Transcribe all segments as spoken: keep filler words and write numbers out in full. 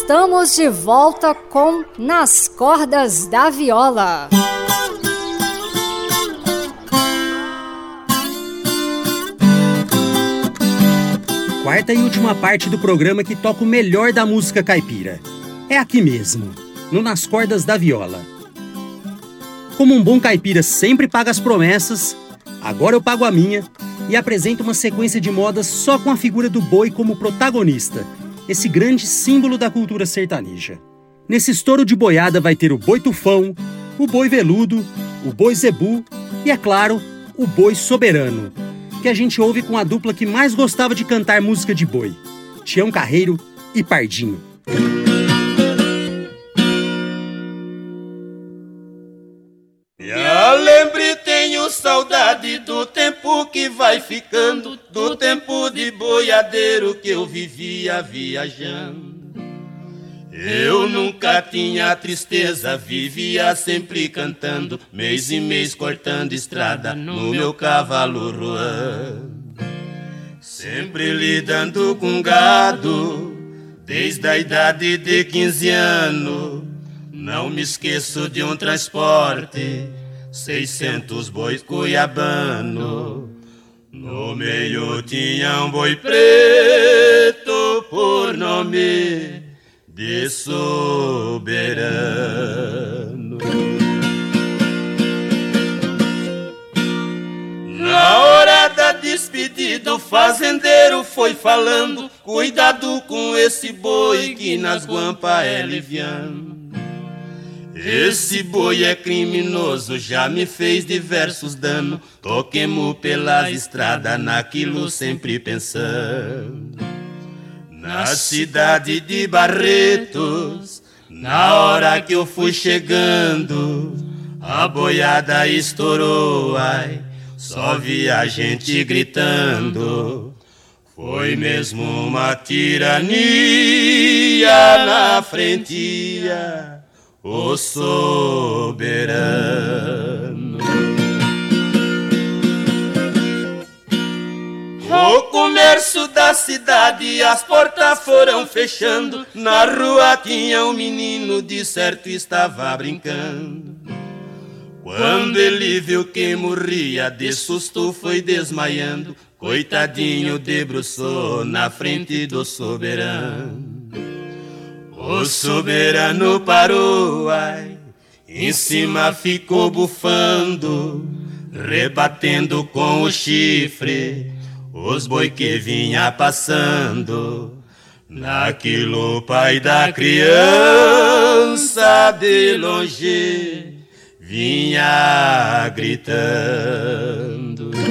Estamos de volta com Nas Cordas da Viola. Quarta e última parte do programa que toca o melhor da música caipira. É aqui mesmo, no Nas Cordas da Viola. Como um bom caipira sempre paga as promessas, agora eu pago a minha e apresento uma sequência de modas só com a figura do boi como protagonista, esse grande símbolo da cultura sertaneja. Nesse estouro de boiada vai ter o boi tufão, o boi veludo, o boi zebu e, é claro, o boi soberano, que a gente ouve com a dupla que mais gostava de cantar música de boi, Tião Carreiro e Pardinho. Eu lembro e tenho saudade do tempo que vai ficando, do tempo de boiadeiro que eu vivia viajando. Eu nunca tinha tristeza, vivia sempre cantando, mês e mês cortando estrada no meu cavalo ruando. Sempre lidando com gado, desde a idade de quinze anos. Não me esqueço de um transporte, seiscentos bois cuiabano. No meio tinha um boi preto por nome de soberano. Na hora da despedida o fazendeiro foi falando: cuidado com esse boi que nas guampas é liviano. Esse boi é criminoso, já me fez diversos danos. Toquemo pelas estradas, naquilo sempre pensando. Na cidade de Barretos, na hora que eu fui chegando, a boiada estourou, ai, só vi a gente gritando. Foi mesmo uma tirania na frentia, o soberano. O comércio da cidade, as portas foram fechando. Na rua tinha um menino, de certo estava brincando. Quando ele viu que morria, de susto foi desmaiando. Coitadinho debruçou na frente do soberano. O soberano parou, ai, em cima ficou bufando, rebatendo com o chifre os boi que vinha passando. Naquilo o pai da criança de longe vinha gritando.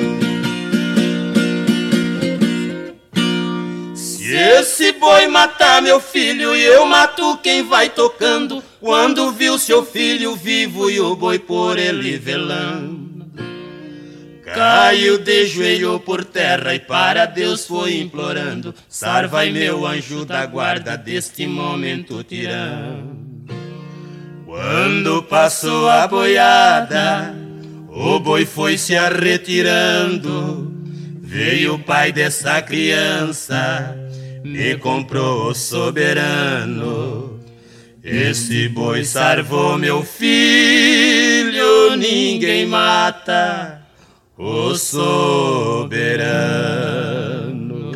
Se esse boi matar meu filho, eu mato quem vai tocando. Quando viu seu filho vivo e o boi por ele velando, caiu de joelho por terra e para Deus foi implorando: sarvai meu anjo da guarda deste momento tirando. Quando passou a boiada, o boi foi se arretirando. Veio o pai dessa criança, me comprou o soberano. Esse boi sarvou meu filho, ninguém mata o soberano.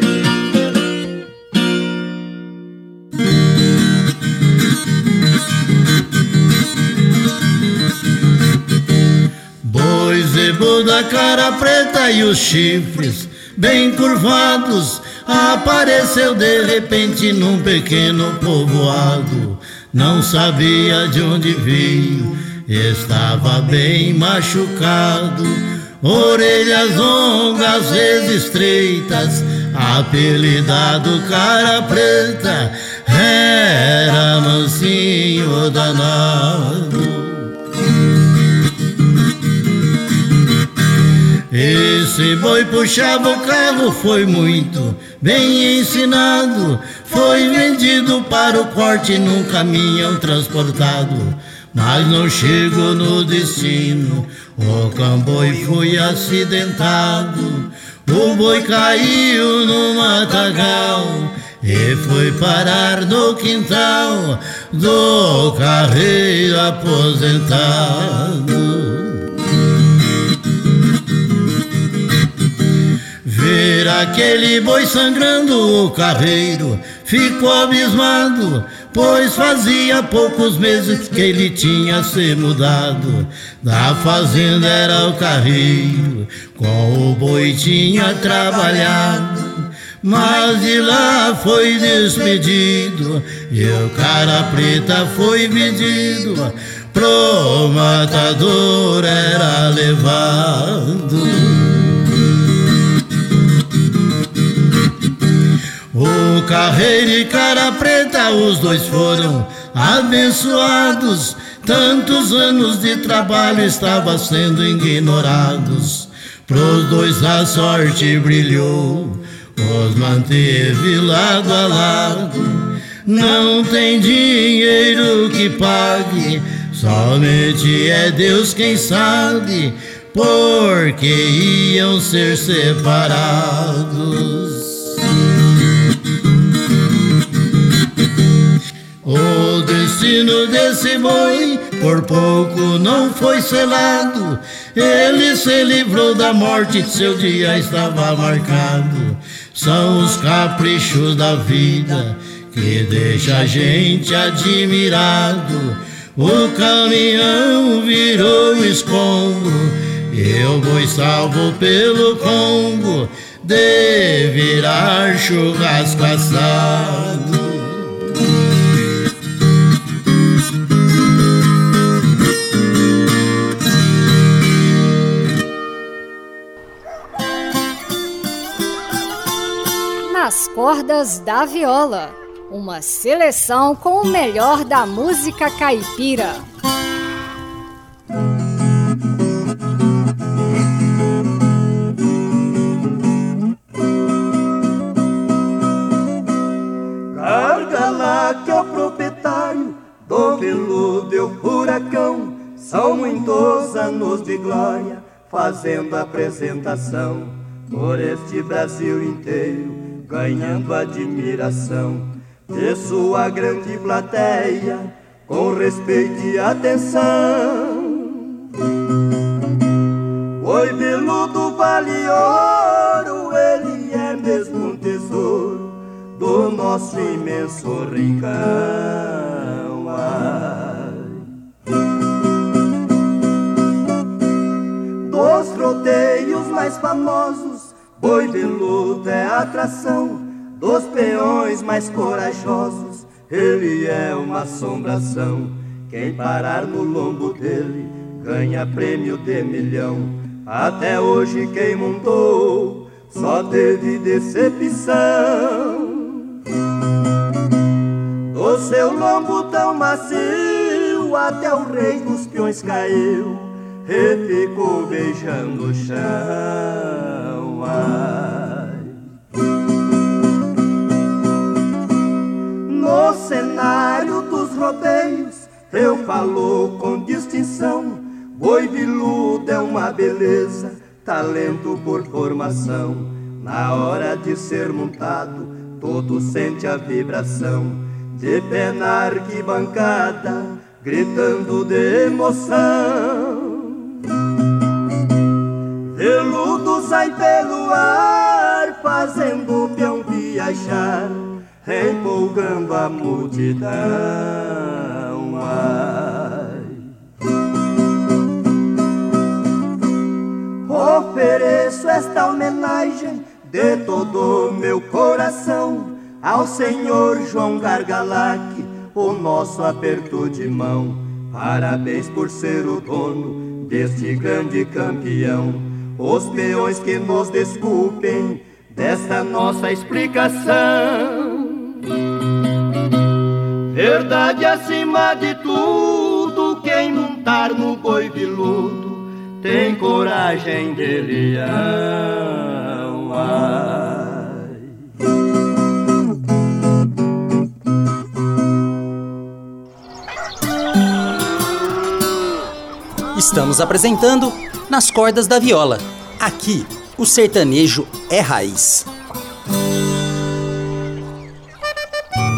Boi zebu da cara preta e os chifres bem curvados, apareceu de repente num pequeno povoado. Não sabia de onde veio, estava bem machucado. Orelhas longas, às vezes estreitas, apelidado cara preta, era mansinho danado. Esse boi puxava o carro, foi muito bem ensinado. Foi vendido para o corte num caminhão transportado, mas não chegou no destino, o camboi foi acidentado. O boi caiu no matagal e foi parar no quintal do carreiro aposentado. Ver aquele boi sangrando, o carreiro ficou abismado, pois fazia poucos meses que ele tinha se mudado. Da fazenda era o carreiro, com o boi tinha trabalhado, mas de lá foi despedido e o cara preta foi vendido, pro matador era levado. O carreiro e cara preta, os dois foram abençoados. Tantos anos de trabalho estavam sendo ignorados. Pros dois a sorte brilhou, os manteve lado a lado. Não tem dinheiro que pague, somente é Deus quem sabe, porque iam ser separados. O destino desse boi por pouco não foi selado. Ele se livrou da morte, seu dia estava marcado. São os caprichos da vida que deixa a gente admirado. O caminhão virou escombro e o boi salvo pelo Congo de virar churrasco assado. Nas Cordas da Viola, uma seleção com o melhor da música caipira. Gargalá, que é o proprietário do veludo e o furacão, são muitos anos de glória fazendo apresentação por este Brasil inteiro, ganhando admiração de sua grande plateia, com respeito e atenção. Oi, veludo vale ouro, ele é mesmo um tesouro do nosso imenso rincão. Ai. Dos rodeios mais famosos, boi veludo é a atração. Dos peões mais corajosos, ele é uma assombração. Quem parar no lombo dele ganha prêmio de milhão. Até hoje quem montou só teve decepção. Do seu lombo tão macio, até o rei dos peões caiu e ficou beijando o chão. Ai. No cenário dos rodeios eu falo com distinção. Boi veludo é uma beleza, talento por formação. Na hora de ser montado, todo sente a vibração. De pé na arquibancada, gritando de emoção. Veludo sai pelo ar, fazendo o peão viajar, empolgando a multidão. Ai. Ofereço esta homenagem de todo o meu coração ao senhor João Gargalac, o nosso aperto de mão. Parabéns por ser o dono deste grande campeão. Os peões que nos desculpem desta nossa explicação. Verdade acima de tudo, quem montar no boi veludo tem coragem de leão. Ai. Estamos apresentando Nas Cordas da Viola. Aqui, o sertanejo é raiz.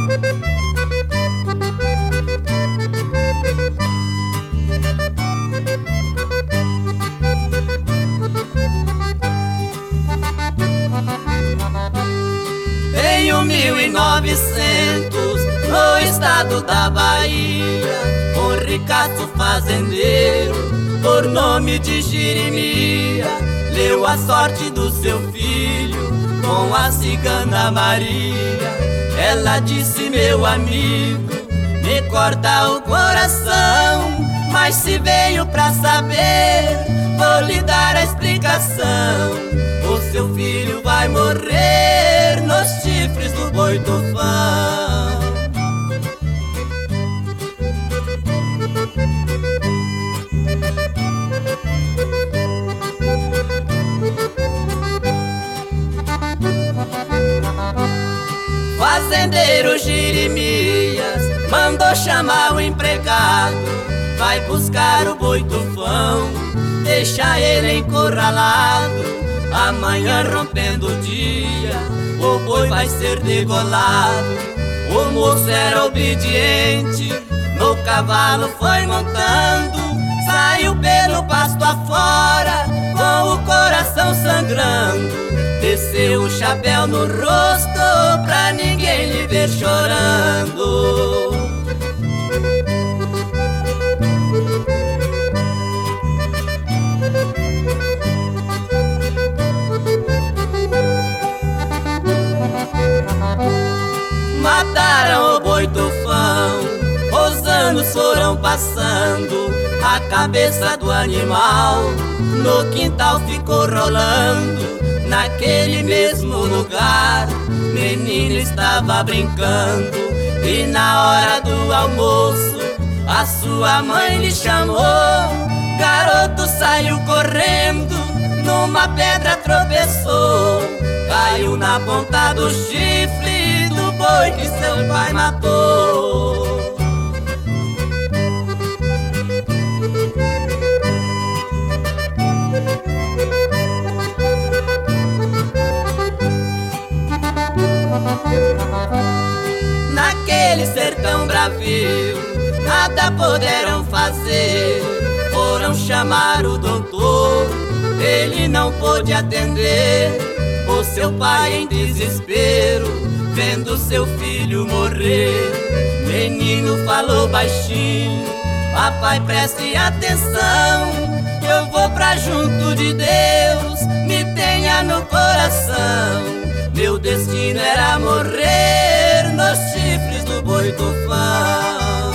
ano mil e novecentos, no estado da Bahia, um ricaço fazendeiro, por nome de Jeremias, leu a sorte do seu filho com a cigana Maria. Ela disse: meu amigo, me corta o coração, mas se veio pra saber, vou lhe dar a explicação. O seu filho vai morrer nos chifres do boi tufão. Fazendeiro Jeremias mandou chamar o empregado, vai buscar o boi tufão, deixa ele encurralado. Amanhã, rompendo o dia, o boi vai ser degolado. O moço era obediente, no cavalo foi montando, saiu pelo pasto afora, com o coração sangrando. Desceu o chapéu no rosto, pra ninguém lhe ver chorando. Mataram o boi tufão, os anos foram passando, a cabeça do animal no quintal ficou rolando. Naquele mesmo lugar, menino estava brincando, e na hora do almoço a sua mãe lhe chamou. Garoto saiu correndo, numa pedra tropeçou, caiu na ponta do chifre do boi que seu pai matou. Naquele sertão bravio, nada puderam fazer, foram chamar o doutor, ele não pôde atender. O seu pai em desespero, vendo seu filho morrer, menino falou baixinho: papai, preste atenção, eu vou pra junto de Deus, me tenha no coração. Meu destino era morrer nos chifres do boi tufão.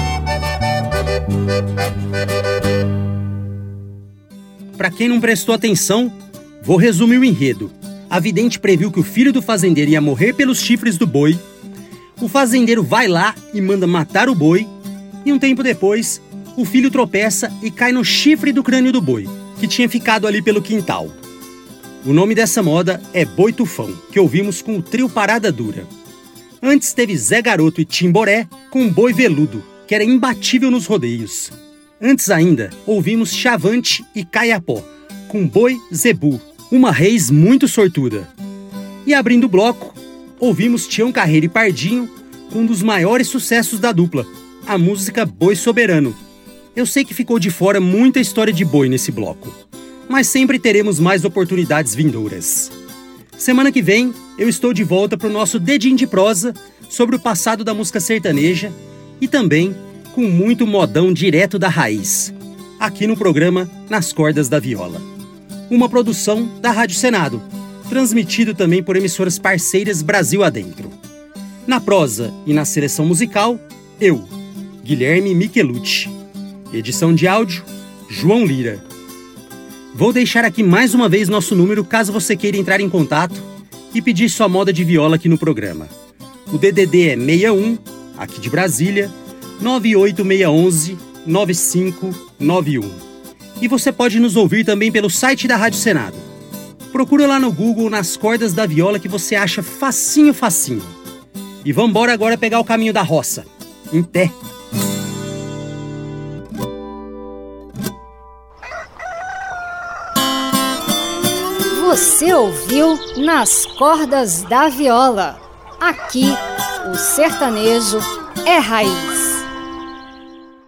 Pra quem não prestou atenção, vou resumir o enredo. A vidente previu que o filho do fazendeiro ia morrer pelos chifres do boi. O fazendeiro vai lá e manda matar o boi. E um tempo depois, o filho tropeça e cai no chifre do crânio do boi, que tinha ficado ali pelo quintal. O nome dessa moda é Boi Tufão, que ouvimos com o trio Parada Dura. Antes teve Zé Garoto e Timboré com Boi Veludo, que era imbatível nos rodeios. Antes ainda, ouvimos Chavante e Caiapó, com Boi Zebu, uma reis muito sortuda. E abrindo o bloco, ouvimos Tião Carreiro e Pardinho com um dos maiores sucessos da dupla, a música Boi Soberano. Eu sei que ficou de fora muita história de boi nesse bloco, mas sempre teremos mais oportunidades vindouras. Semana que vem, eu estou de volta para o nosso Dedinho de Prosa sobre o passado da música sertaneja e também com muito modão direto da raiz, aqui no programa Nas Cordas da Viola. Uma produção da Rádio Senado, transmitido também por emissoras parceiras Brasil adentro. Na prosa e na seleção musical, eu, Guilherme Michelucci. Edição de áudio, João Lira. Vou deixar aqui mais uma vez nosso número caso você queira entrar em contato e pedir sua moda de viola aqui no programa. O D D D é seis um, aqui de Brasília, nove oito seis um um, nove cinco nove um. E você pode nos ouvir também pelo site da Rádio Senado. Procura lá no Google Nas Cordas da Viola que você acha facinho, facinho. E vambora agora pegar o caminho da roça. Em pé. Você ouviu Nas Cordas da Viola. Aqui, o sertanejo é raiz.